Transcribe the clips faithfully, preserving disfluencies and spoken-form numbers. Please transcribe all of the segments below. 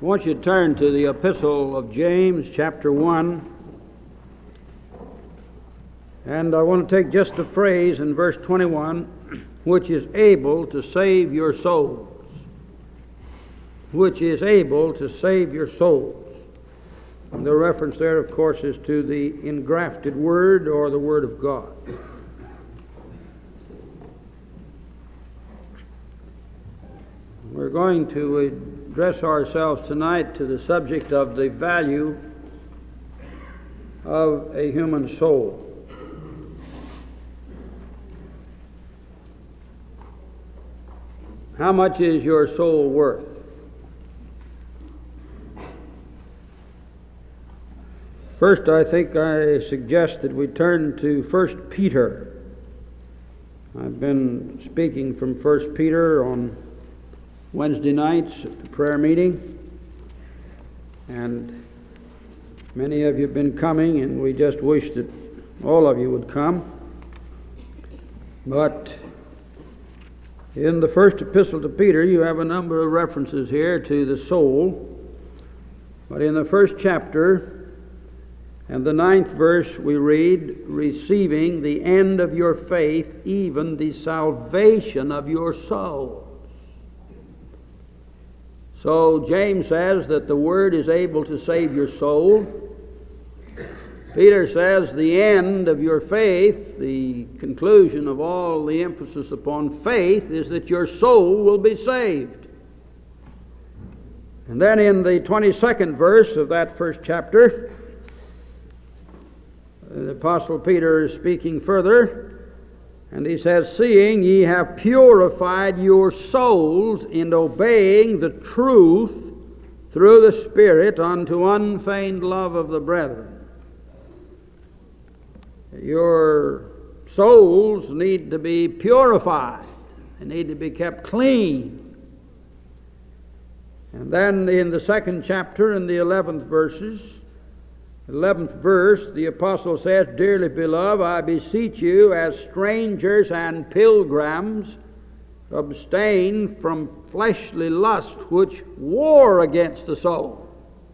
I want you to turn to the Epistle of James, chapter one. And I want to take just a phrase in verse twenty-one, which is able to save your souls. Which is able to save your souls. And the reference there, of course, is to the engrafted Word or the Word of God. We're going to address ourselves tonight to the subject of the value of a human soul. How much is your soul worth? First, I think I suggest that we turn to First Peter. I've been speaking from First Peter on Wednesday nights at the prayer meeting, and many of you have been coming, and we just wish that all of you would come. But in the first epistle to Peter, you have a number of references here to the soul. But in the first chapter and the ninth verse we read, receiving the end of your faith, even the salvation of your soul. So James says that the Word is able to save your soul. Peter says the end of your faith, the conclusion of all the emphasis upon faith, is that your soul will be saved. And then in the twenty-second verse of that first chapter, the Apostle Peter is speaking further, and he says, seeing ye have purified your souls in obeying the truth through the Spirit unto unfeigned love of the brethren. Your souls need to be purified. They need to be kept clean. And then in the second chapter, in the eleventh verses, eleventh verse, the apostle says, dearly beloved, I beseech you as strangers and pilgrims, abstain from fleshly lust which war against the soul.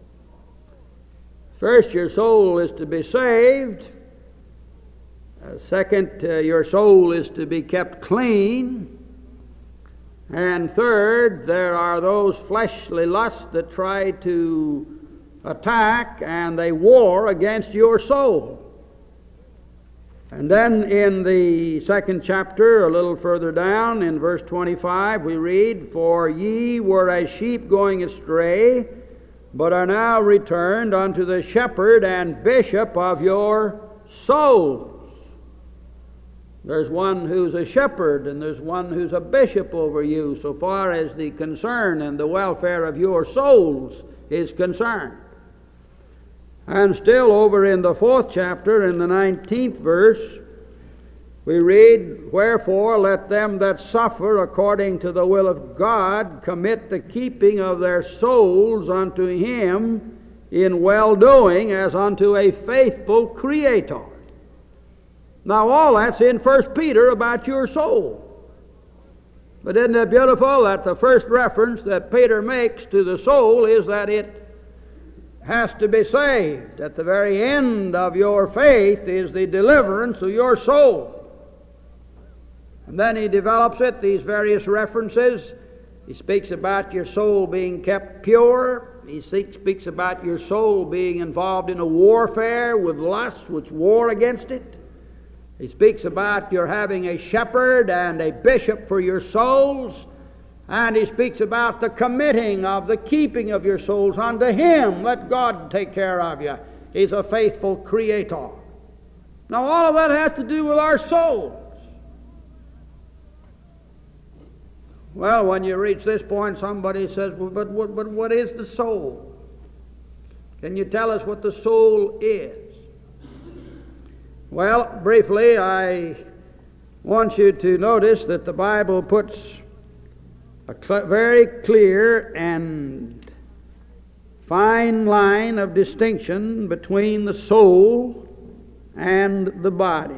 First, your soul is to be saved. Uh, second, uh, your soul is to be kept clean. And third, there are those fleshly lusts that try to attack and they war against your soul. And then in the second chapter, a little further down, in verse twenty-five, we read, for ye were as sheep going astray, but are now returned unto the shepherd and bishop of your souls. There's one who's a shepherd and there's one who's a bishop over you so far as the concern and the welfare of your souls is concerned. And still over in the fourth chapter, in the nineteenth verse, we read, wherefore let them that suffer according to the will of God commit the keeping of their souls unto Him in well-doing as unto a faithful Creator. Now all that's in First Peter about your soul. But isn't it beautiful that the first reference that Peter makes to the soul is that it has to be saved. At the very end of your faith is the deliverance of your soul. And then he develops it, these various references. He speaks about your soul being kept pure. He speaks about your soul being involved in a warfare with lusts which war against it. He speaks about your having a shepherd and a bishop for your souls. And he speaks about the committing of the keeping of your souls unto Him. Let God take care of you. He's a faithful Creator. Now all of that has to do with our souls. Well, when you reach this point, somebody says, well, but, but, but what is the soul? Can you tell us what the soul is? Well, briefly, I want you to notice that the Bible puts a cl- very clear and fine line of distinction between the soul and the body.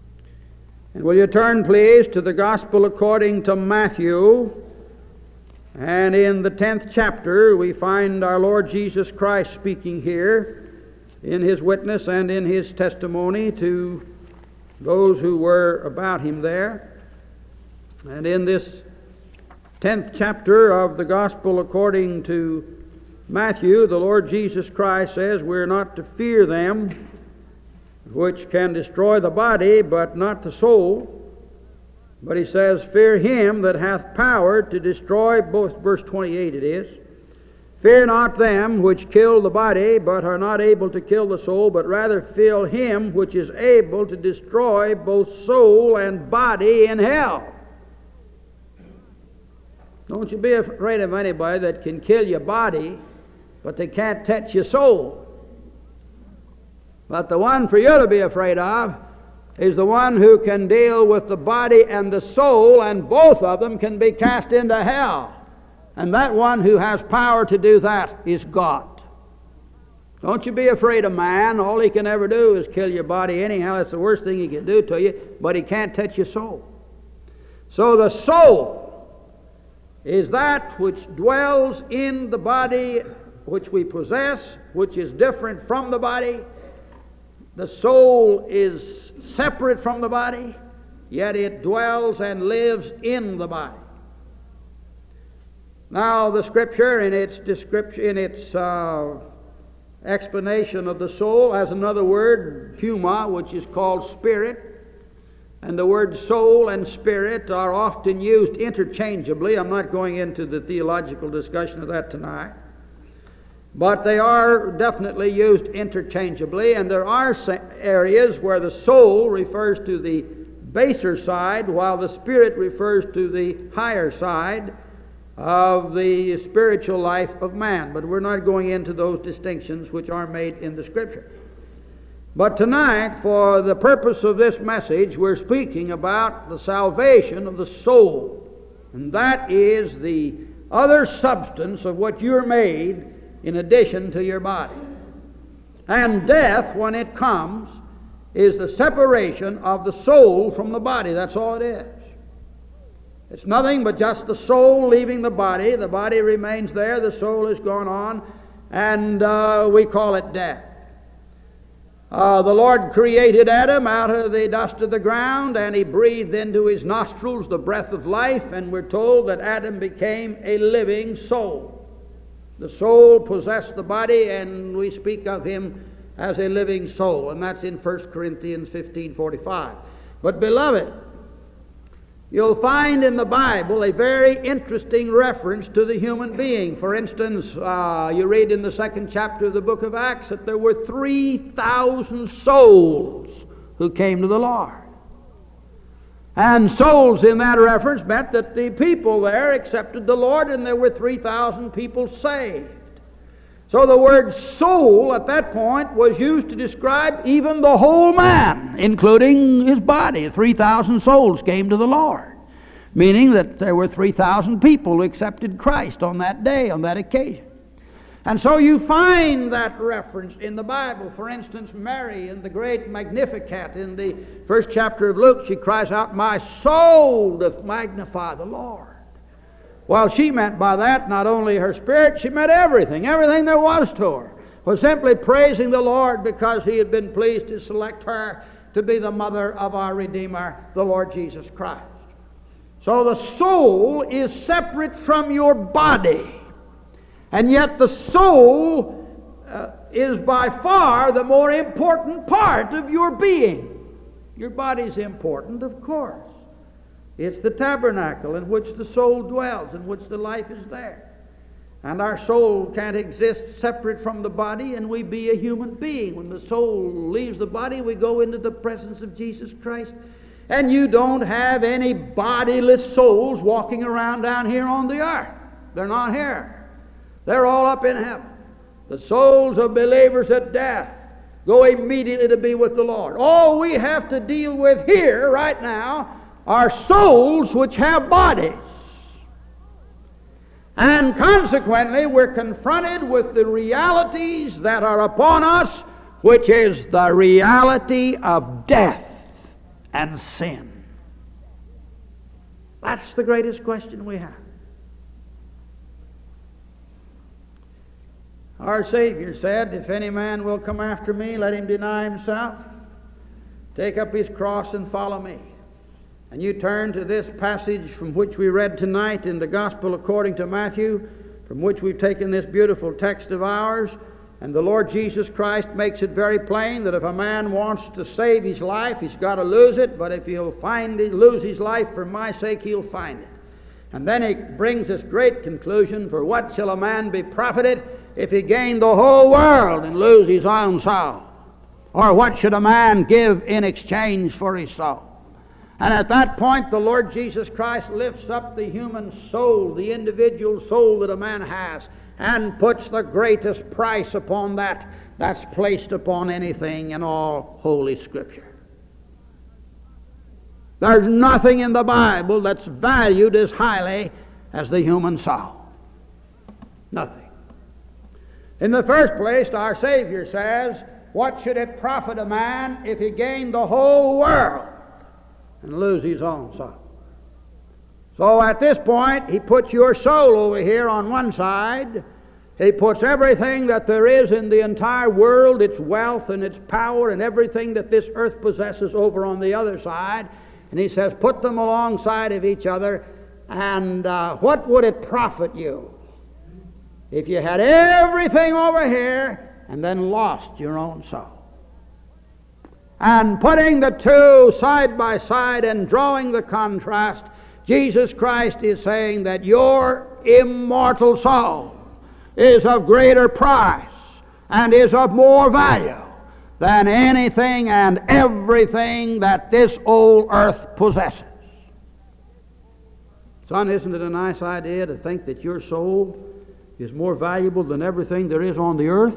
And will you turn, please, to the Gospel according to Matthew, And in the tenth chapter, we find our Lord Jesus Christ speaking here in His witness and in His testimony to those who were about Him there. And in this tenth chapter of the Gospel according to Matthew, the Lord Jesus Christ says we're not to fear them which can destroy the body, but not the soul. But He says, fear Him that hath power to destroy both, verse twenty-eight it is. Fear not them which kill the body, but are not able to kill the soul, but rather fear Him which is able to destroy both soul and body in hell. Don't you be afraid of anybody that can kill your body, but they can't touch your soul. But the one for you to be afraid of is the one who can deal with the body and the soul, and both of them can be cast into hell. And that one who has power to do that is God. Don't you be afraid of man. All he can ever do is kill your body anyhow. That's the worst thing he can do to you, but he can't touch your soul. So the soul is that which dwells in the body which we possess, which is different from the body. The soul is separate from the body, yet it dwells and lives in the body. Now, the Scripture, in its description, in its uh, explanation of the soul, has another word, pneuma, which is called spirit. And the words soul and spirit are often used interchangeably. I'm not going into the theological discussion of that tonight. But they are definitely used interchangeably, and there are areas where the soul refers to the baser side, while the spirit refers to the higher side of the spiritual life of man. But we're not going into those distinctions which are made in the Scripture. But tonight, for the purpose of this message, we're speaking about the salvation of the soul. And that is the other substance of what you're made in addition to your body. And death, when it comes, is the separation of the soul from the body. That's all it is. It's nothing but just the soul leaving the body. The body remains there, the soul is gone on, and uh, we call it death. Uh, the Lord created Adam out of the dust of the ground, and He breathed into his nostrils the breath of life, and we're told that Adam became a living soul. The soul possessed the body, and we speak of him as a living soul, and that's in First Corinthians fifteen forty-five. But beloved, you'll find in the Bible a very interesting reference to the human being. For instance, uh, you read in the second chapter of the book of Acts that there were three thousand souls who came to the Lord. And souls in that reference meant that the people there accepted the Lord, and there were three thousand people saved. So the word soul at that point was used to describe even the whole man, including his body. three thousand souls came to the Lord, meaning that there were three thousand people who accepted Christ on that day, on that occasion. And so you find that reference in the Bible. For instance, Mary in the great Magnificat in the first chapter of Luke, she cries out, "My soul doth magnify the Lord." Well, she meant by that not only her spirit, she meant everything. Everything there was to her was simply praising the Lord because He had been pleased to select her to be the mother of our Redeemer, the Lord Jesus Christ. So the soul is separate from your body. And yet the soul uh, is by far the more important part of your being. Your body's important, of course. It's the tabernacle in which the soul dwells, in which the life is there. And our soul can't exist separate from the body, and we be a human being. When the soul leaves the body, we go into the presence of Jesus Christ. And you don't have any bodiless souls walking around down here on the earth. They're not here. They're all up in heaven. The souls of believers at death go immediately to be with the Lord. All we have to deal with here, right now, are souls which have bodies. And consequently, we're confronted with the realities that are upon us, which is the reality of death and sin. That's the greatest question we have. Our Savior said, if any man will come after me, let him deny himself, take up his cross and follow me. And you turn to this passage from which we read tonight in the Gospel according to Matthew, from which we've taken this beautiful text of ours, and the Lord Jesus Christ makes it very plain that if a man wants to save his life, he's got to lose it, but if he'll find it, lose his life for my sake, he'll find it. And then he brings this great conclusion, for what shall a man be profited if he gain the whole world and lose his own soul? Or what should a man give in exchange for his soul? And at that point, the Lord Jesus Christ lifts up the human soul, the individual soul that a man has, and puts the greatest price upon that that's placed upon anything in all Holy Scripture. There's nothing in the Bible that's valued as highly as the human soul. Nothing. In the first place, our Savior says, what should it profit a man if he gained the whole world and lose his own soul? So at this point, he puts your soul over here on one side. He puts everything that there is in the entire world, its wealth and its power and everything that this earth possesses, over on the other side. And he says, put them alongside of each other, and uh, what would it profit you if you had everything over here and then lost your own soul? And putting the two side by side and drawing the contrast, Jesus Christ is saying that your immortal soul is of greater price and is of more value than anything and everything that this old earth possesses. Son, isn't it a nice idea to think that your soul is more valuable than everything there is on the earth?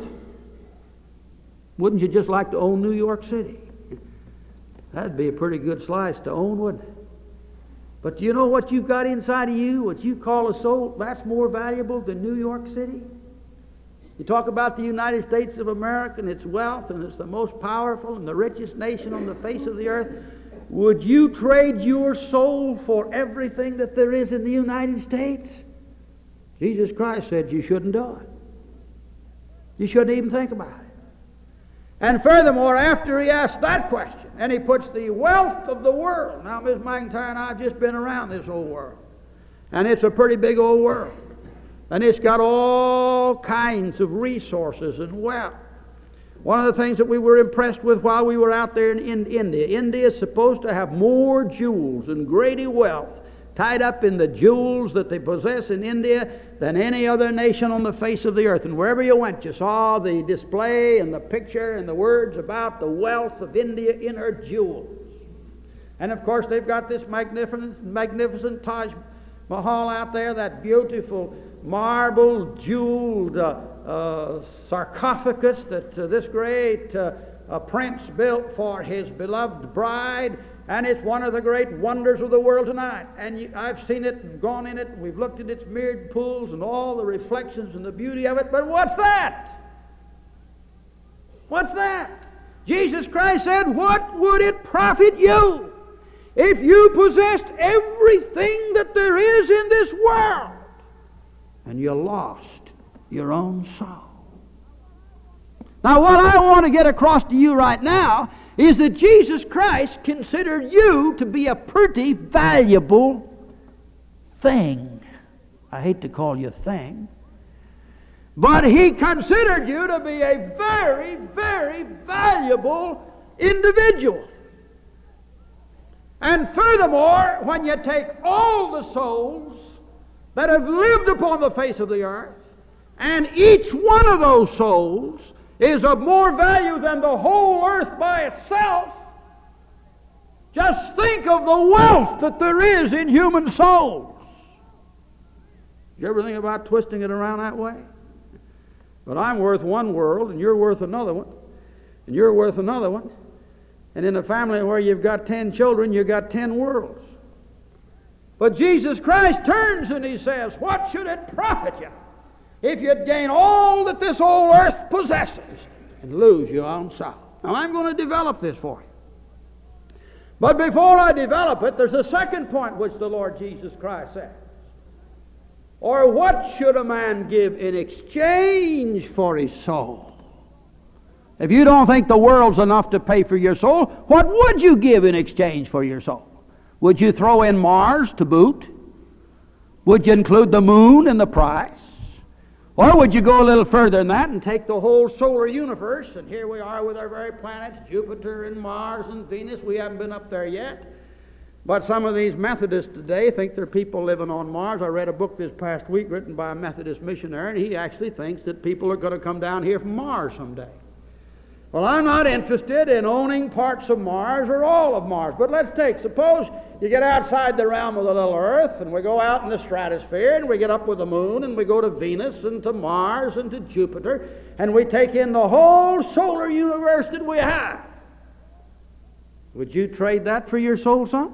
Wouldn't you just like to own New York City? That'd be a pretty good slice to own, wouldn't it? But do you know what you've got inside of you, what you call a soul, that's more valuable than New York City? You talk about the United States of America and its wealth, and it's the most powerful and the richest nation on the face of the earth. Would you trade your soul for everything that there is in the United States? Jesus Christ said you shouldn't do it. You shouldn't even think about it. And furthermore, after he asks that question, and he puts the wealth of the world. Now, Miss McIntyre and I have just been around this old world, and it's a pretty big old world. And it's got all kinds of resources and wealth. One of the things that we were impressed with while we were out there in, in India, India is supposed to have more jewels and greater wealth tied up in the jewels that they possess in India than any other nation on the face of the earth. And wherever you went, you saw the display and the picture and the words about the wealth of India in her jewels. And of course, they've got this magnificent, magnificent Taj Mahal out there, that beautiful marble jeweled uh, uh, sarcophagus that uh, this great uh, uh, prince built for his beloved bride, and it's one of the great wonders of the world tonight. And you, I've seen it and gone in it, and we've looked at its mirrored pools and all the reflections and the beauty of it, but what's that? What's that? Jesus Christ said, what would it profit you if you possessed everything that there is in this world and you lost your own soul? Now, what I want to get across to you right now is that Jesus Christ considered you to be a pretty valuable thing. I hate to call you a thing, but He considered you to be a very, very valuable individual. And furthermore, when you take all the souls that have lived upon the face of the earth, and each one of those souls is of more value than the whole earth by itself, just think of the wealth that there is in human souls. Did you ever think about twisting it around that way? But I'm worth one world, and you're worth another one, and you're worth another one. And in a family where you've got ten children, you've got ten worlds. But Jesus Christ turns and He says, what should it profit you if you'd gain all that this old earth possesses and lose your own soul? Now, I'm going to develop this for you. But before I develop it, there's a second point which the Lord Jesus Christ says. Or what should a man give in exchange for his soul? If you don't think the world's enough to pay for your soul, what would you give in exchange for your soul? Would you throw in Mars to boot? Would you include the moon in the price? Or would you go a little further than that and take the whole solar universe, and here we are with our very planets, Jupiter and Mars and Venus. We haven't been up there yet. But some of these Methodists today think there are people living on Mars. I read a book this past week written by a Methodist missionary, and he actually thinks that people are going to come down here from Mars someday. Well, I'm not interested in owning parts of Mars or all of Mars. But let's take, suppose you get outside the realm of the little Earth, and we go out in the stratosphere, and we get up with the moon, and we go to Venus, and to Mars, and to Jupiter, and we take in the whole solar universe that we have. Would you trade that for your soul, son?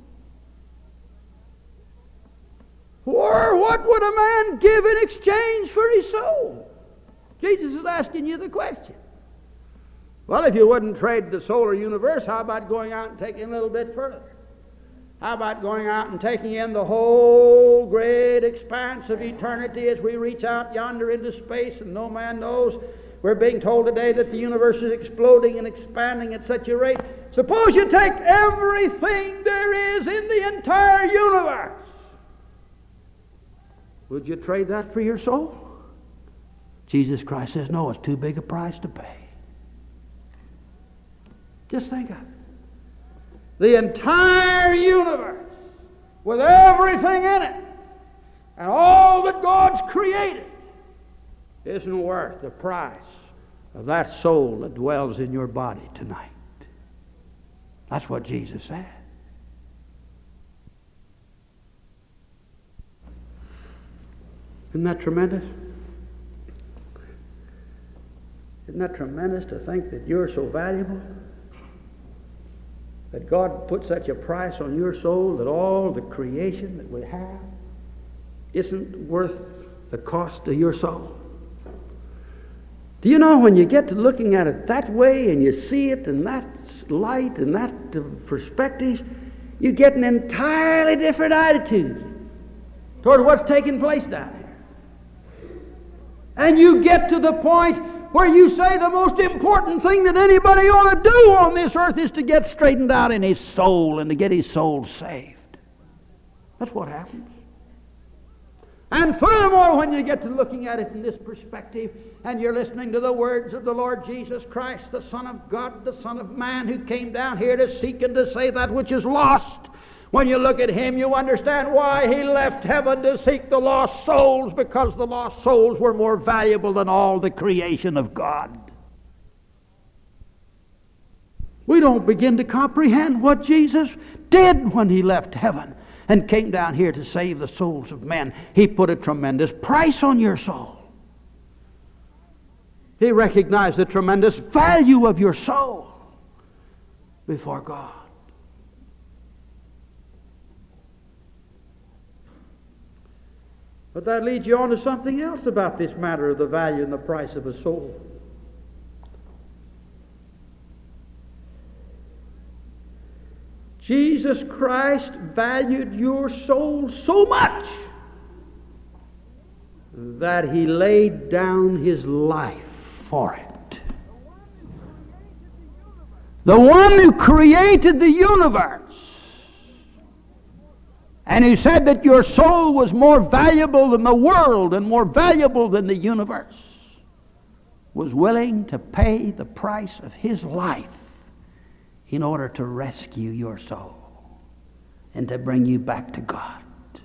Or what would a man give in exchange for his soul? Jesus is asking you the question. Well, if you wouldn't trade the solar universe, how about going out and taking a little bit further? How about going out and taking in the whole great expanse of eternity as we reach out yonder into space and no man knows? We're being told today that the universe is exploding and expanding at such a rate. Suppose you take everything there is in the entire universe. Would you trade that for your soul? Jesus Christ says, no, it's too big a price to pay. Just think of it. The entire universe, with everything in it, and all that God's created, isn't worth the price of that soul that dwells in your body tonight. That's what Jesus said. Isn't that tremendous? Isn't that tremendous to think that you're so valuable? That God put such a price on your soul that all the creation that we have isn't worth the cost of your soul? Do you know, when you get to looking at it that way and you see it in that light and that perspective, you get an entirely different attitude toward what's taking place down here. And you get to the point where you say the most important thing that anybody ought to do on this earth is to get straightened out in his soul and to get his soul saved. That's what happens. And furthermore, when you get to looking at it in this perspective, and you're listening to the words of the Lord Jesus Christ, the Son of God, the Son of Man, who came down here to seek and to save that which is lost, when you look at him, you understand why he left heaven to seek the lost souls, because the lost souls were more valuable than all the creation of God. We don't begin to comprehend what Jesus did when he left heaven and came down here to save the souls of men. He put a tremendous price on your soul. He recognized the tremendous value of your soul before God. But that leads you on to something else about this matter of the value and the price of a soul. Jesus Christ valued your soul so much that he laid down his life for it. The one who created the universe, and who said that your soul was more valuable than the world and more valuable than the universe, was willing to pay the price of his life in order to rescue your soul and to bring you back to God.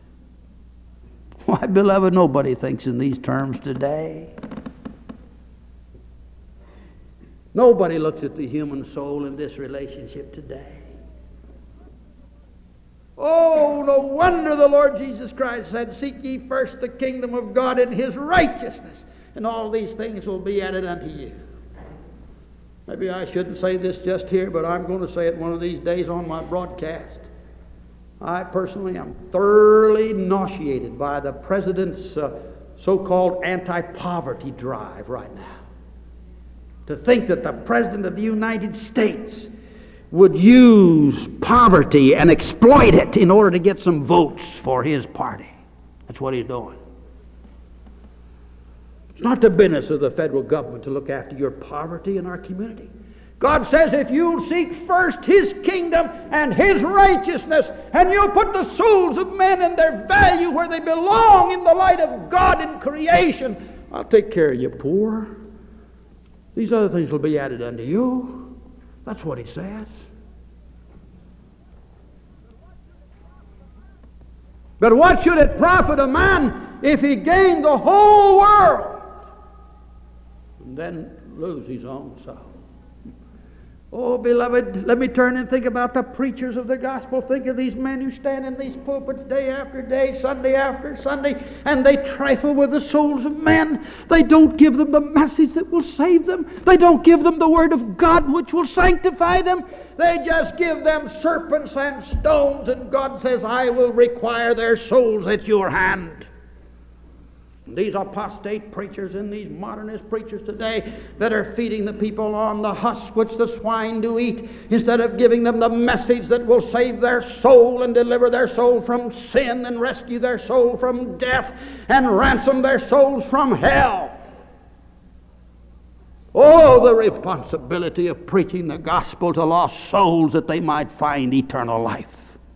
Why, beloved, nobody thinks in these terms today. Nobody looks at the human soul in this relationship today. Oh, no wonder the Lord Jesus Christ said, "Seek ye first the kingdom of God and his righteousness, and all these things will be added unto you." Maybe I shouldn't say this just here, but I'm going to say it one of these days on my broadcast. I personally am thoroughly nauseated by the President's uh, so-called anti-poverty drive right now. To think that the President of the United States would use poverty and exploit it in order to get some votes for his party. That's what he's doing. It's not the business of the federal government to look after your poverty in our community. God says if you'll seek first His kingdom and His righteousness, and you'll put the souls of men and their value where they belong in the light of God in creation, I'll take care of you poor. These other things will be added unto you. That's what He says. But what should it profit a man if he gained the whole world and then lose his own soul? Oh, beloved, let me turn and think about the preachers of the gospel. Think of these men who stand in these pulpits day after day, Sunday after Sunday, and they trifle with the souls of men. They don't give them the message that will save them. They don't give them the Word of God which will sanctify them. They just give them serpents and stones, and God says, I will require their souls at your hand. These apostate preachers and these modernist preachers today that are feeding the people on the husk which the swine do eat, instead of giving them the message that will save their soul and deliver their soul from sin and rescue their soul from death and ransom their souls from hell. Oh, the responsibility of preaching the gospel to lost souls that they might find eternal life.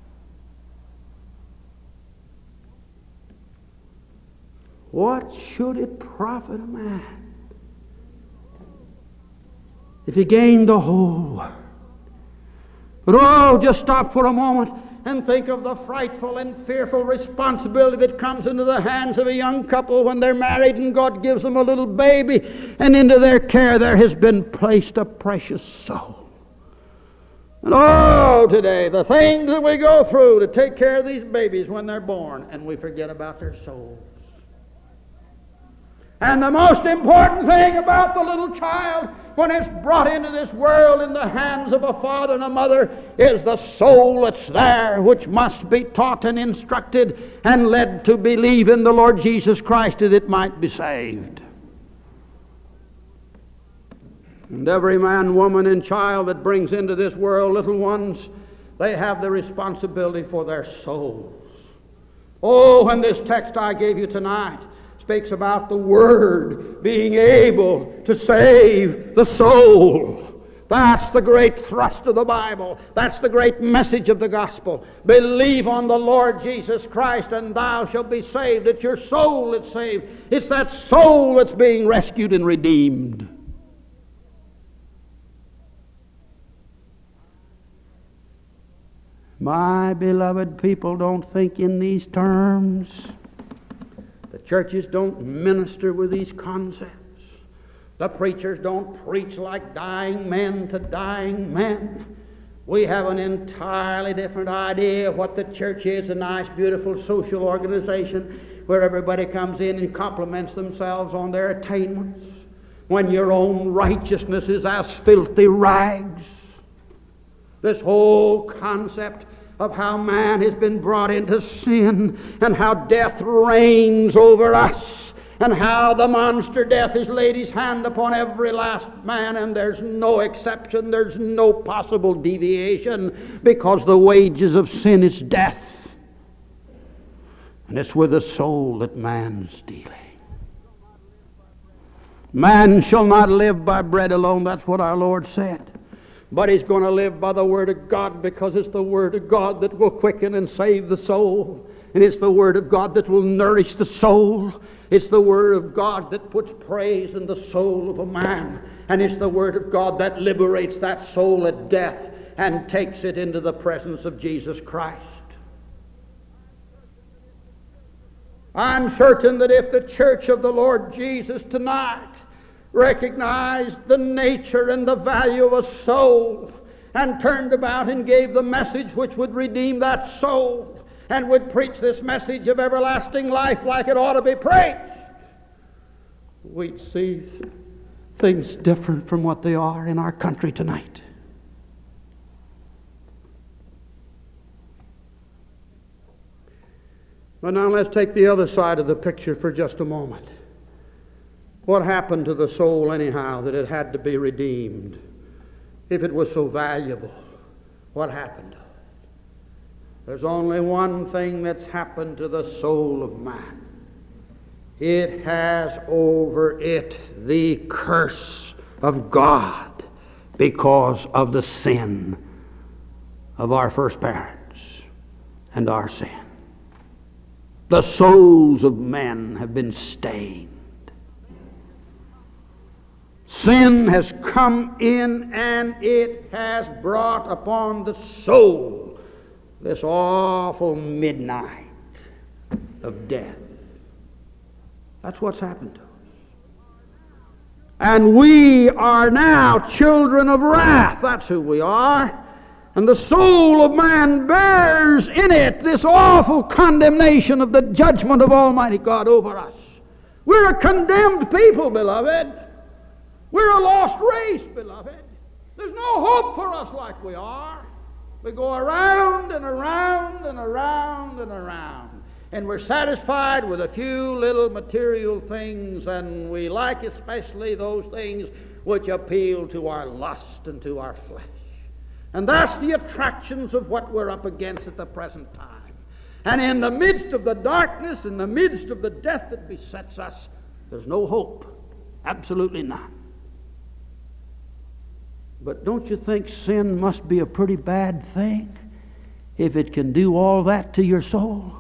What should it profit a man if he gained the whole world? But oh, just stop for a moment and think of the frightful and fearful responsibility that comes into the hands of a young couple when they're married and God gives them a little baby, and into their care there has been placed a precious soul. And oh, today, the things that we go through to take care of these babies when they're born, and we forget about their souls. And the most important thing about the little child when it's brought into this world in the hands of a father and a mother is the soul that's there, which must be taught and instructed and led to believe in the Lord Jesus Christ that it might be saved. And every man, woman, and child that brings into this world little ones, they have the responsibility for their souls. Oh, when this text I gave you tonight speaks about the Word being able to save the soul. That's the great thrust of the Bible. That's the great message of the gospel. Believe on the Lord Jesus Christ and thou shalt be saved. It's your soul that's saved. It's that soul that's being rescued and redeemed. My beloved people, don't think in these terms. The churches don't minister with these concepts. The preachers don't preach like dying men to dying men. We have an entirely different idea of what the church is, a nice, beautiful social organization where everybody comes in and compliments themselves on their attainments, when your own righteousness is as filthy rags. This whole concept of how man has been brought into sin and how death reigns over us and how the monster death has laid his hand upon every last man, and there's no exception, there's no possible deviation, because the wages of sin is death. And it's with the soul that man's dealing. Man shall not live by bread alone, that's what our Lord said. But he's going to live by the Word of God, because it's the Word of God that will quicken and save the soul. And it's the Word of God that will nourish the soul. It's the Word of God that puts praise in the soul of a man. And it's the Word of God that liberates that soul at death and takes it into the presence of Jesus Christ. I'm certain that if the church of the Lord Jesus tonight recognized the nature and the value of a soul and turned about and gave the message which would redeem that soul and would preach this message of everlasting life like it ought to be preached, we'd see things different from what they are in our country tonight. But now let's take the other side of the picture for just a moment. What happened to the soul anyhow that it had to be redeemed? If it was so valuable, what happened to it? There's only one thing that's happened to the soul of man. it has over it the curse of God because of the sin of our first parents and our sin. The souls of men have been stained. Sin has come in, and it has brought upon the soul this awful midnight of death. That's what's happened to us. And we are now children of wrath. That's who we are. And the soul of man bears in it this awful condemnation of the judgment of Almighty God over us. We're a condemned people, beloved. We're a lost race, beloved. There's no hope for us like we are. We go around and around and around and around. And we're satisfied with a few little material things, and we like especially those things which appeal to our lust and to our flesh. And that's the attractions of what we're up against at the present time. And in the midst of the darkness, in the midst of the death that besets us, there's no hope. Absolutely none. But don't you think sin must be a pretty bad thing if it can do all that to your soul?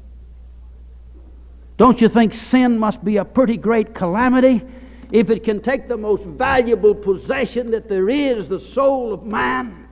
Don't you think sin must be a pretty great calamity if it can take the most valuable possession that there is, the soul of man,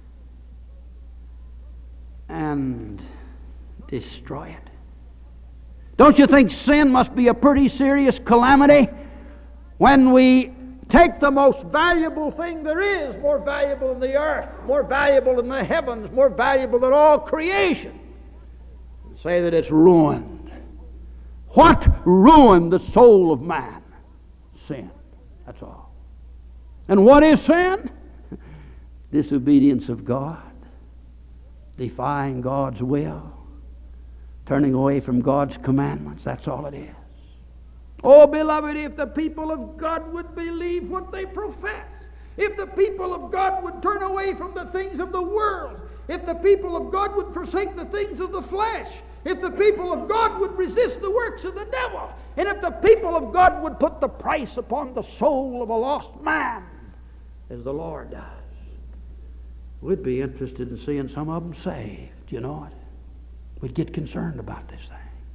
and destroy it? Don't you think sin must be a pretty serious calamity when we take the most valuable thing there is, more valuable than the earth, more valuable than the heavens, more valuable than all creation, and say that it's ruined? What ruined the soul of man? Sin. That's all. And what is sin? Disobedience of God, defying God's will, turning away from God's commandments. That's all it is. Oh, beloved, if the people of God would believe what they profess, if the people of God would turn away from the things of the world, if the people of God would forsake the things of the flesh, if the people of God would resist the works of the devil, and if the people of God would put the price upon the soul of a lost man, as the Lord does, we'd be interested in seeing some of them saved, you know it. We'd get concerned about this thing.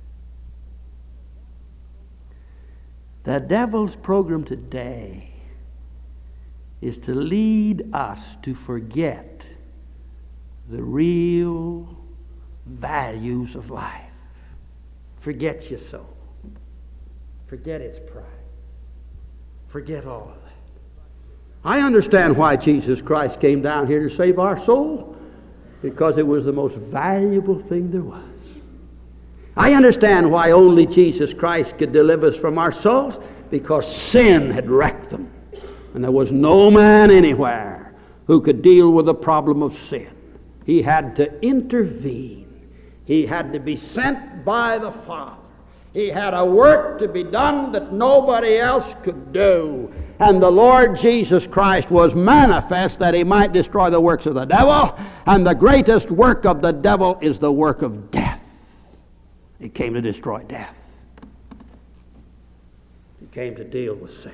The devil's program today is to lead us to forget the real values of life. Forget your soul. Forget its pride. Forget all of that. I understand why Jesus Christ came down here to save our soul, because it was the most valuable thing there was. I understand why only Jesus Christ could deliver us from our souls, because sin had wrecked them. And there was no man anywhere who could deal with the problem of sin. He had to intervene. He had to be sent by the Father. He had a work to be done that nobody else could do. And the Lord Jesus Christ was manifest that He might destroy the works of the devil. And the greatest work of the devil is the work of death. He came to destroy death. He came to deal with sin.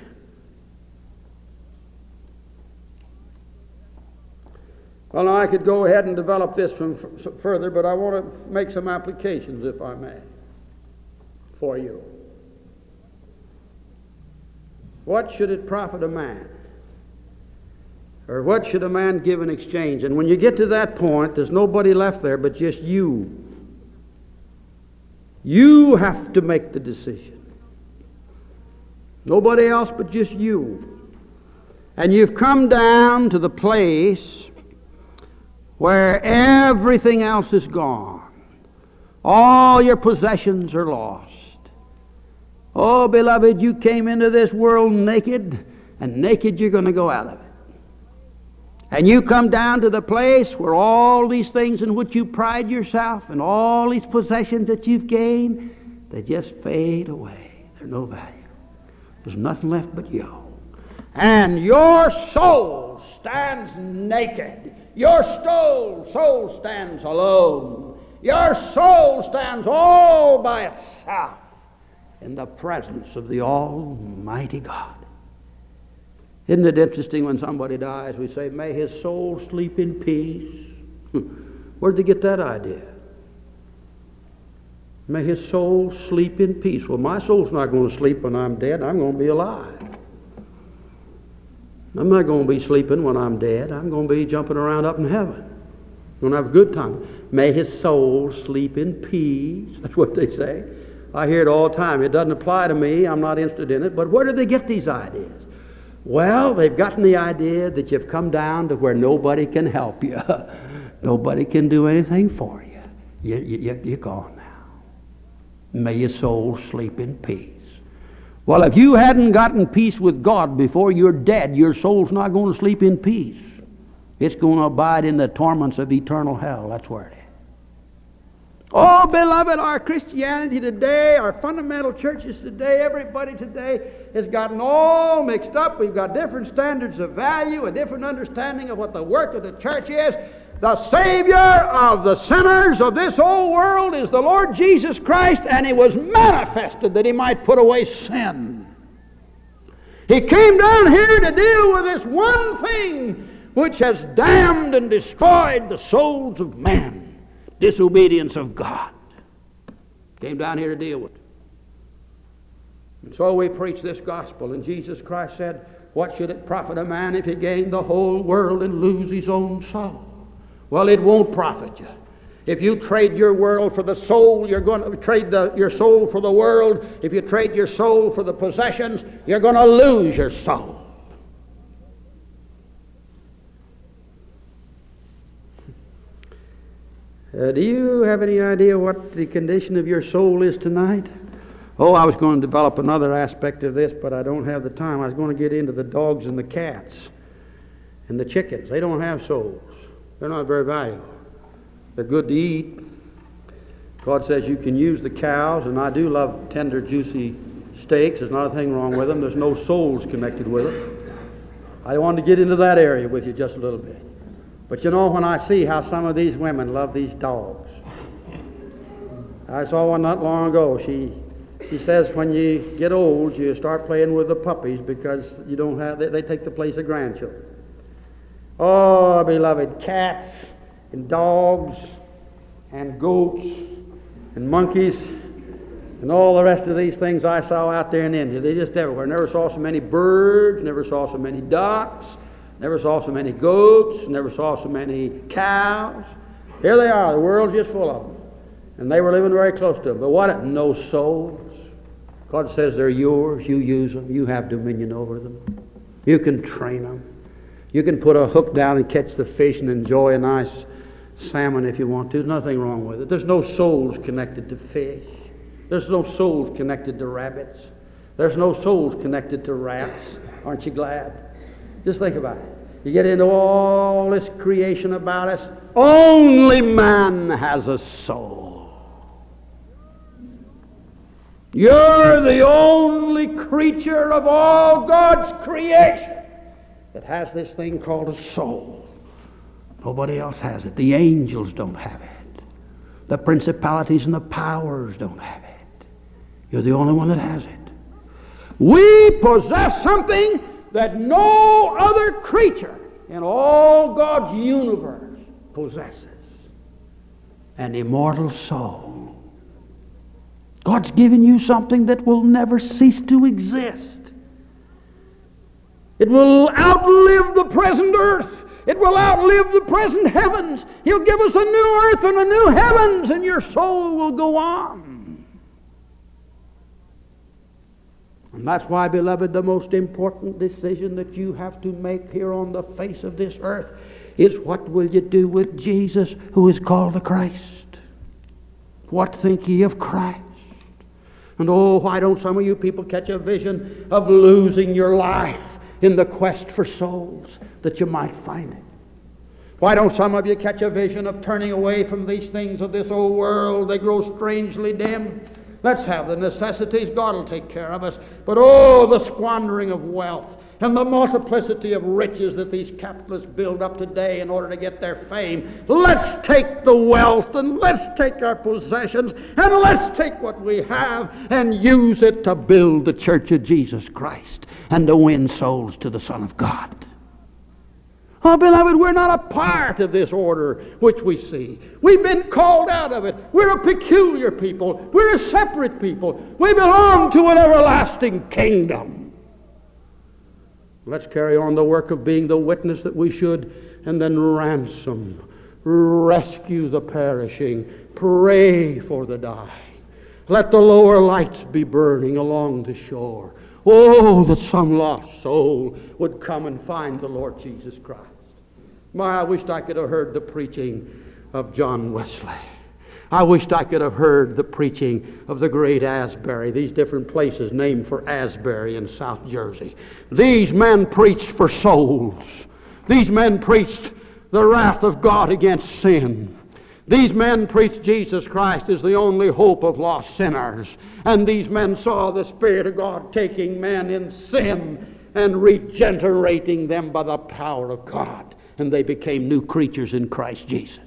Well, now I could go ahead and develop this from f- further, but I want to make some applications, if I may, for you. What should it profit a man? Or what should a man give in exchange? And when you get to that point, there's nobody left there but just you. You have to make the decision. Nobody else but just you. And you've come down to the place where everything else is gone. All your possessions are lost. Oh, beloved, you came into this world naked, and naked you're going to go out of it. And you come down to the place where all these things in which you pride yourself and all these possessions that you've gained, they just fade away. They're no value. There's nothing left but you. And your soul stands naked. Your soul, soul stands alone. Your soul stands all by itself in the presence of the Almighty God. Isn't it interesting when somebody dies, we say, may his soul sleep in peace? Where'd they get that idea? May his soul sleep in peace. Well, my soul's not going to sleep when I'm dead. I'm going to be alive. I'm not going to be sleeping when I'm dead. I'm going to be jumping around up in heaven. I'm going to have a good time. May his soul sleep in peace. That's what they say. I hear it all the time. It doesn't apply to me. I'm not interested in it. But where do they get these ideas? Well, they've gotten the idea that you've come down to where nobody can help you. Nobody can do anything for you. You, you. You're gone now. May your soul sleep in peace. Well, if you hadn't gotten peace with God before you're dead, your soul's not going to sleep in peace. It's going to abide in the torments of eternal hell. That's where it is. Oh, beloved, our Christianity today, our fundamental churches today, everybody today has gotten all mixed up. We've got different standards of value, a different understanding of what the work of the church is. The Savior of the sinners of this old world is the Lord Jesus Christ, and He was manifested that He might put away sin. He came down here to deal with this one thing which has damned and destroyed the souls of men, disobedience of God. Came down here to deal with it. And so we preach this gospel, and Jesus Christ said, what should it profit a man if he gained the whole world and lose his own soul? Well, it won't profit you. If you trade your world for the soul, you're going to trade the, your soul for the world. If you trade your soul for the possessions, you're going to lose your soul. Uh, do you have any idea what the condition of your soul is tonight? Oh, I was going to develop another aspect of this, but I don't have the time. I was going to get into the dogs and the cats and the chickens. They don't have souls. They're not very valuable. They're good to eat. God says you can use the cows, and I do love tender, juicy steaks. There's not a thing wrong with them. There's no souls connected with them. I wanted to get into that area with you just a little bit. But you know, when I see how some of these women love these dogs. I saw one not long ago. She she says when you get old, you start playing with the puppies because you don't have they, they take the place of grandchildren. Oh, beloved, cats and dogs and goats and monkeys and all the rest of these things I saw out there in India. They're just everywhere. Never saw so many birds, never saw so many ducks, never saw so many goats, never saw so many cows. Here they are. The world's just full of them. And they were living very close to them. But what? No souls. God says they're yours. You use them. You have dominion over them. You can train them. You can put a hook down and catch the fish and enjoy a nice salmon if you want to. There's nothing wrong with it. There's no souls connected to fish. There's no souls connected to rabbits. There's no souls connected to rats. Aren't you glad? Just think about it. You get into all this creation about us. Only man has a soul. You're the only creature of all God's creation that has this thing called a soul. Nobody else has it. The angels don't have it. The principalities and the powers don't have it. You're the only one that has it. We possess something that no other creature in all God's universe possesses. An immortal soul. God's given you something that will never cease to exist. It will outlive the present earth. It will outlive the present heavens. He'll give us a new earth and a new heavens, and your soul will go on. And that's why, beloved, the most important decision that you have to make here on the face of this earth is what will you do with Jesus, who is called the Christ? What think ye of Christ? And oh, why don't some of you people catch a vision of losing your life in the quest for souls, that you might find it? Why don't some of you catch a vision of turning away from these things of this old world? They grow strangely dim. Let's have the necessities. God will take care of us. But oh, the squandering of wealth and the multiplicity of riches that these capitalists build up today in order to get their fame. Let's take the wealth and let's take our possessions and let's take what we have and use it to build the church of Jesus Christ and to win souls to the Son of God. Oh, beloved, we're not a part of this order which we see. We've been called out of it. We're a peculiar people. We're a separate people. We belong to an everlasting kingdom. Let's carry on the work of being the witness that we should, and then ransom, rescue the perishing, pray for the dying. Let the lower lights be burning along the shore. Oh, that some lost soul would come and find the Lord Jesus Christ. My, I wished I could have heard the preaching of John Wesley. I wished I could have heard the preaching of the great Asbury, these different places named for Asbury in South Jersey. These men preached for souls. These men preached the wrath of God against sin. These men preached Jesus Christ as the only hope of lost sinners. And these men saw the Spirit of God taking men in sin and regenerating them by the power of God. And they became new creatures in Christ Jesus.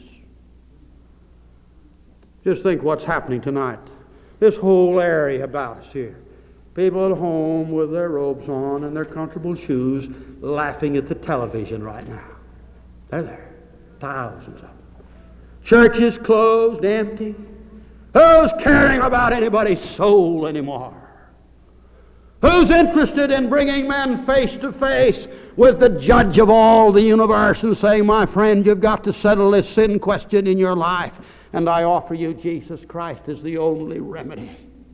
Just think what's happening tonight. This whole area about us here. People at home with their robes on and their comfortable shoes laughing at the television right now. They're there. Thousands of them. Churches closed, empty. Who's caring about anybody's soul anymore? Who's interested in bringing men face to face with the judge of all the universe and saying, my friend, you've got to settle this sin question in your life, and I offer you Jesus Christ as the only remedy.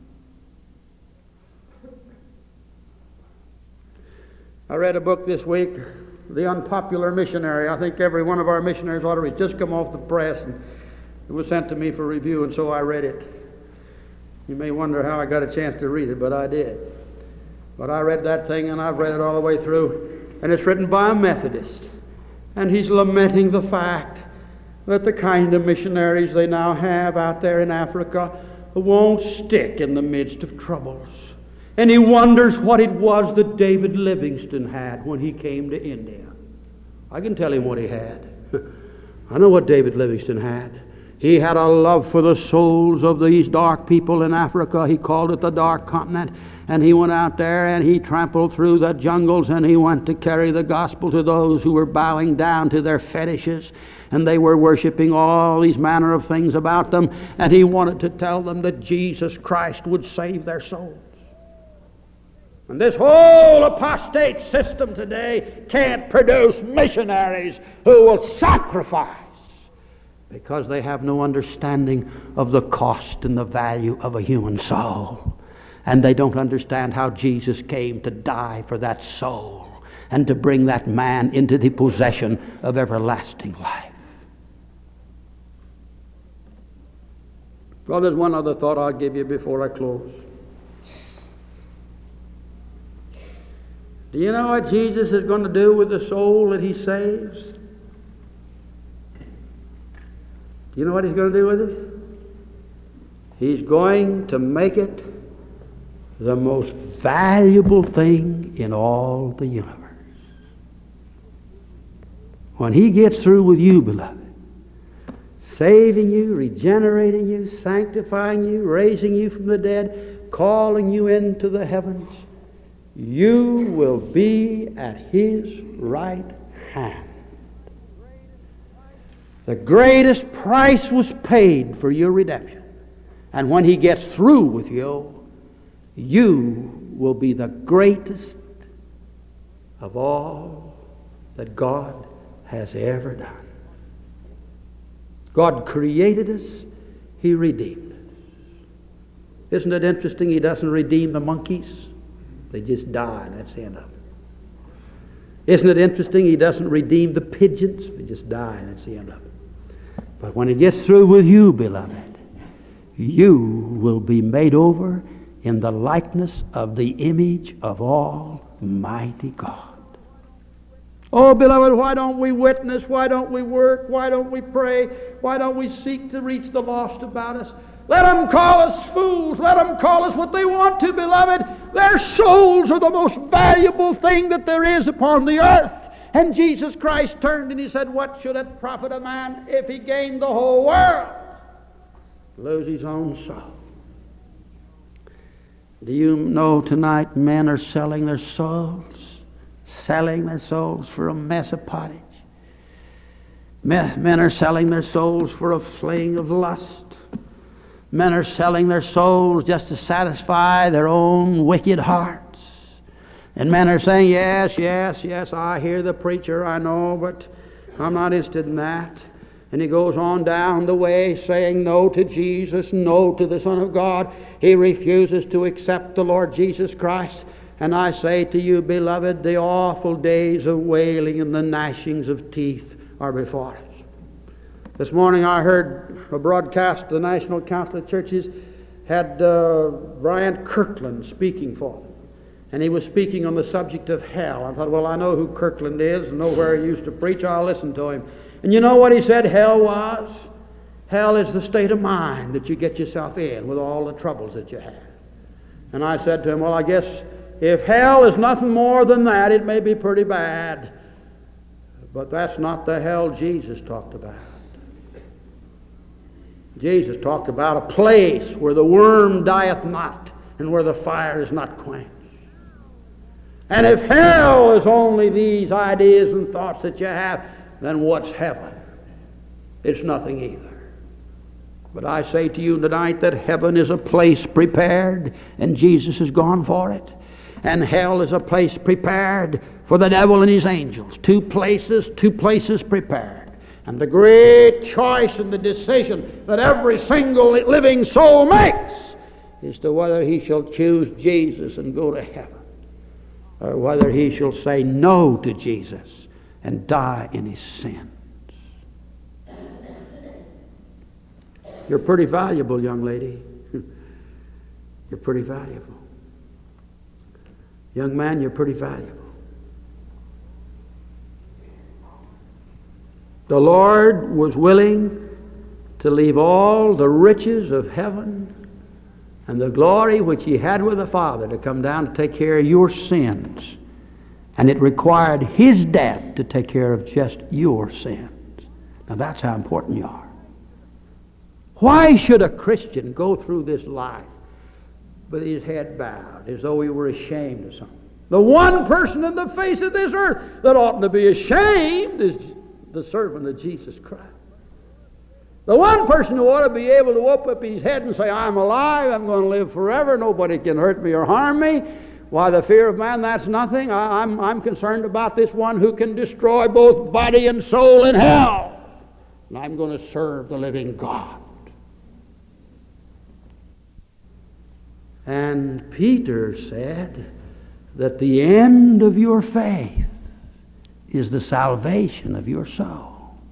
I read a book this week, The Unpopular Missionary. I think every one of our missionaries ought to read. Just come off the press, and it was sent to me for review, and so I read it. You may wonder how I got a chance to read it, but I did. But I read that thing, and I've read it all the way through, and it's written by a Methodist. And he's lamenting the fact that the kind of missionaries they now have out there in Africa won't stick in the midst of troubles. And he wonders what it was that David Livingstone had when he came to India. I can tell him what he had. I know what David Livingstone had. He had a love for the souls of these dark people in Africa. He called it the Dark Continent. And he went out there and he trampled through the jungles and he went to carry the gospel to those who were bowing down to their fetishes. And they were worshiping all these manner of things about them. And he wanted to tell them that Jesus Christ would save their souls. And this whole apostate system today can't produce missionaries who will sacrifice because they have no understanding of the cost and the value of a human soul. And they don't understand how Jesus came to die for that soul and to bring that man into the possession of everlasting life. Well, there's one other thought I'll give you before I close. Do you know what Jesus is going to do with the soul that he saves? Do you know what he's going to do with it? He's going to make it the most valuable thing in all the universe. When he gets through with you, beloved, saving you, regenerating you, sanctifying you, raising you from the dead, calling you into the heavens, you will be at his right hand. The greatest price was paid for your redemption. And when he gets through with you, you will be the greatest of all that God has ever done. God created us. He redeemed us. Isn't it interesting he doesn't redeem the monkeys? They just die, and that's the end of it. Isn't it interesting he doesn't redeem the pigeons? They just die, and that's the end of it. But when he gets through with you, beloved, you will be made over in the likeness of the image of Almighty God. Oh, beloved, why don't we witness? Why don't we work? Why don't we pray? Why don't we seek to reach the lost about us? Let them call us fools. Let them call us what they want to, beloved. Their souls are the most valuable thing that there is upon the earth. And Jesus Christ turned and He said, what should it profit a man if he gained the whole world, lose his own soul? Do you know tonight men are selling their souls? Selling their souls for a mess of pottage. Men are selling their souls for a fling of lust. Men are selling their souls just to satisfy their own wicked hearts. And men are saying, yes, yes, yes, I hear the preacher, I know, but I'm not interested in that. And he goes on down the way saying no to Jesus, no to the Son of God. He refuses to accept the Lord Jesus Christ. And I say to you, beloved, the awful days of wailing and the gnashings of teeth are before us. This morning I heard a broadcast, the National Council of Churches had uh, Brian Kirkland speaking for them. And he was speaking on the subject of hell. I thought, well, I know who Kirkland is and know where he used to preach. I'll listen to him. And you know what he said hell was? Hell is the state of mind that you get yourself in with all the troubles that you have. And I said to him, well, I guess if hell is nothing more than that, it may be pretty bad. But that's not the hell Jesus talked about. Jesus talked about a place where the worm dieth not and where the fire is not quenched. And if hell is only these ideas and thoughts that you have, then what's heaven? It's nothing either. But I say to you tonight that heaven is a place prepared, and Jesus has gone for it. And hell is a place prepared for the devil and his angels. Two places, two places prepared. And the great choice and the decision that every single living soul makes is to whether he shall choose Jesus and go to heaven, or whether he shall say no to Jesus and die in his sins. You're pretty valuable, young lady. You're pretty valuable. Young man, you're pretty valuable. The Lord was willing to leave all the riches of heaven and the glory which He had with the Father to come down to take care of your sins. And it required His death to take care of just your sins. Now that's how important you are. Why should a Christian go through this life with his head bowed as though he were ashamed of something? The one person on the face of this earth that oughtn't to be ashamed is the servant of Jesus Christ. The one person who ought to be able to open up his head and say, I'm alive, I'm going to live forever, nobody can hurt me or harm me. Why, the fear of man, that's nothing. I, I'm, I'm concerned about this one who can destroy both body and soul in hell. And I'm going to serve the living God. And Peter said that the end of your faith is the salvation of your soul.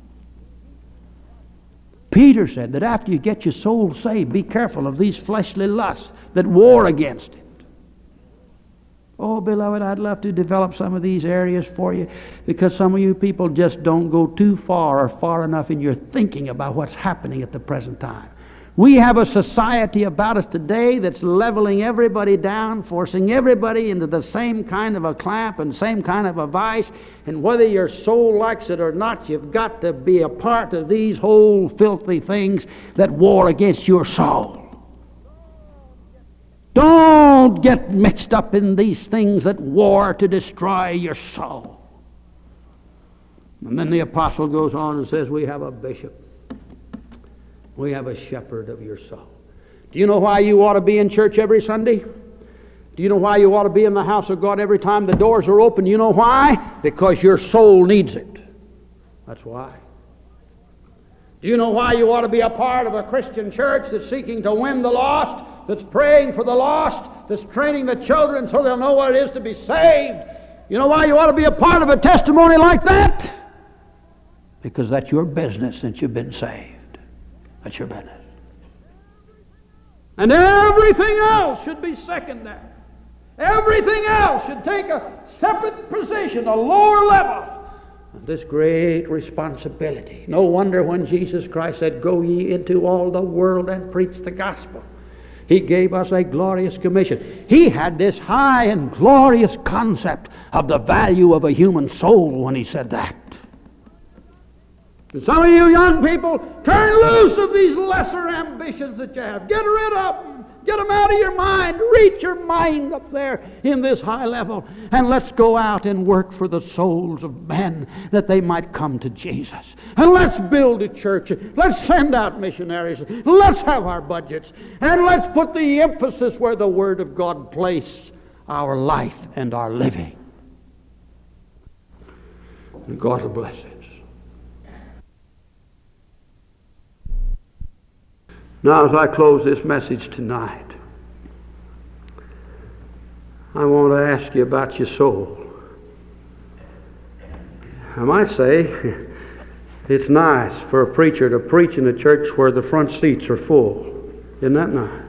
Peter said that after you get your soul saved, be careful of these fleshly lusts that war against it. Oh, beloved, I'd love to develop some of these areas for you, because some of you people just don't go too far or far enough in your thinking about what's happening at the present time. We have a society about us today that's leveling everybody down, forcing everybody into the same kind of a clamp and same kind of a vice. And whether your soul likes it or not, you've got to be a part of these whole filthy things that war against your soul. Don't get mixed up in these things that war to destroy your soul. And then the apostle goes on and says, we have a bishop. We have a shepherd of your soul. Do you know why you ought to be in church every Sunday? Do you know why you ought to be in the house of God every time the doors are open? You know why? Because your soul needs it. That's why. Do you know why you ought to be a part of a Christian church that's seeking to win the lost, that's praying for the lost, that's training the children so they'll know what it is to be saved? You know why you ought to be a part of a testimony like that? Because that's your business since you've been saved. That's your business. And everything else should be secondary. Everything else should take a separate position, a lower level. And this great responsibility. No wonder when Jesus Christ said, go ye into all the world and preach the gospel. He gave us a glorious commission. He had this high and glorious concept of the value of a human soul when he said that. And some of you young people, turn loose of these lesser ambitions that you have. Get rid of them. Get them out of your mind. Reach your mind up there in this high level. And let's go out and work for the souls of men that they might come to Jesus. And let's build a church. Let's send out missionaries. Let's have our budgets. And let's put the emphasis where the Word of God placed our life and our living. And God will bless it. Now, as I close this message tonight, I want to ask you about your soul. I might say it's nice for a preacher to preach in a church where the front seats are full. Isn't that nice?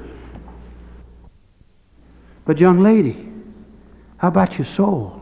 But young lady, how about your soul?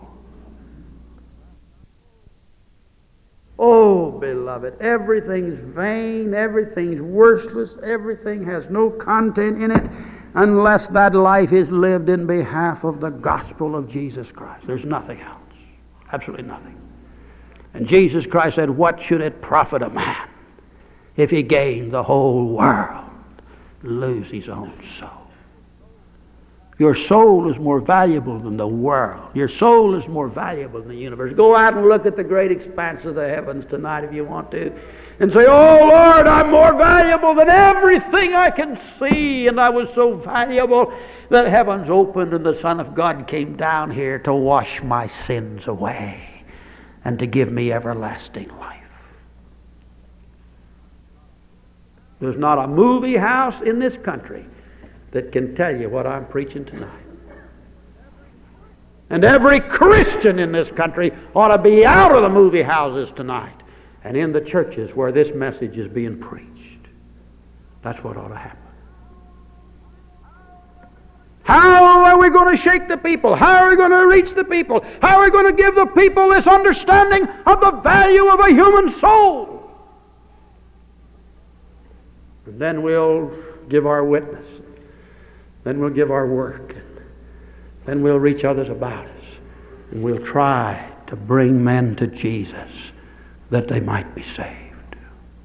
Oh, beloved, everything's vain, everything's worthless, everything has no content in it unless that life is lived in behalf of the gospel of Jesus Christ. There's nothing else. Absolutely nothing. And Jesus Christ said, what should it profit a man if he gained the whole world and lose his own soul? Your soul is more valuable than the world. Your soul is more valuable than the universe. Go out and look at the great expanse of the heavens tonight if you want to. And say, oh Lord, I'm more valuable than everything I can see. And I was so valuable that heavens opened and the Son of God came down here to wash my sins away and to give me everlasting life. There's not a movie house in this country that can tell you what I'm preaching tonight. And every Christian in this country ought to be out of the movie houses tonight and in the churches where this message is being preached. That's what ought to happen. How are we going to shake the people? How are we going to reach the people? How are we going to give the people this understanding of the value of a human soul? And then we'll give our witness. Then we'll give our work. Then we'll reach others about us. And we'll try to bring men to Jesus that they might be saved.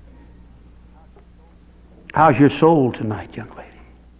How's your soul tonight, young lady?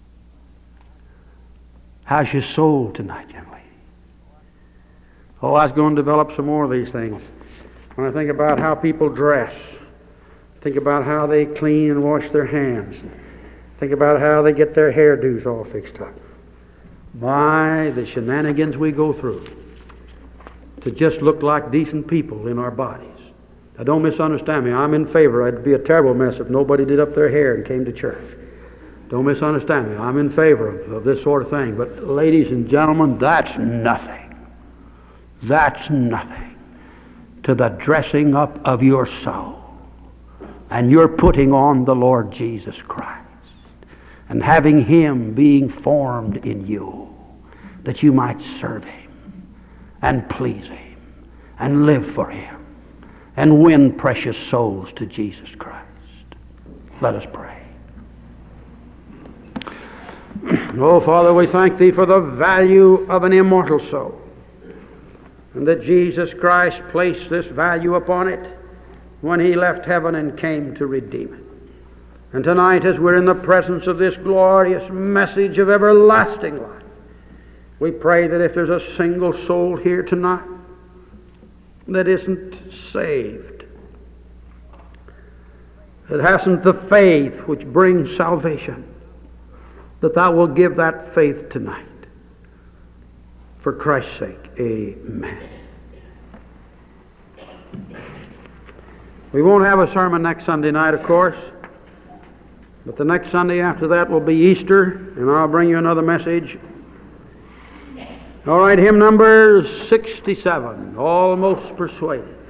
How's your soul tonight, young lady? Oh, I was going to develop some more of these things. When I think about how people dress, think about how they clean and wash their hands, think about how they get their hairdos all fixed up. My, the shenanigans we go through to just look like decent people in our bodies. Now, don't misunderstand me. I'm in favor. It'd be a terrible mess if nobody did up their hair and came to church. Don't misunderstand me. I'm in favor of, of this sort of thing. But ladies and gentlemen, that's nothing. That's nothing to the dressing up of your soul. And you're putting on the Lord Jesus Christ. And having Him being formed in you, that you might serve Him and please Him and live for Him and win precious souls to Jesus Christ. Let us pray. Oh, Father, we thank Thee for the value of an immortal soul, and that Jesus Christ placed this value upon it when He left heaven and came to redeem it. And tonight, as we're in the presence of this glorious message of everlasting life, we pray that if there's a single soul here tonight that isn't saved, that hasn't the faith which brings salvation, that Thou will give that faith tonight. For Christ's sake, amen. We won't have a sermon next Sunday night, of course. But the next Sunday after that will be Easter, and I'll bring you another message. All right, hymn number sixty-seven, Almost Persuaded.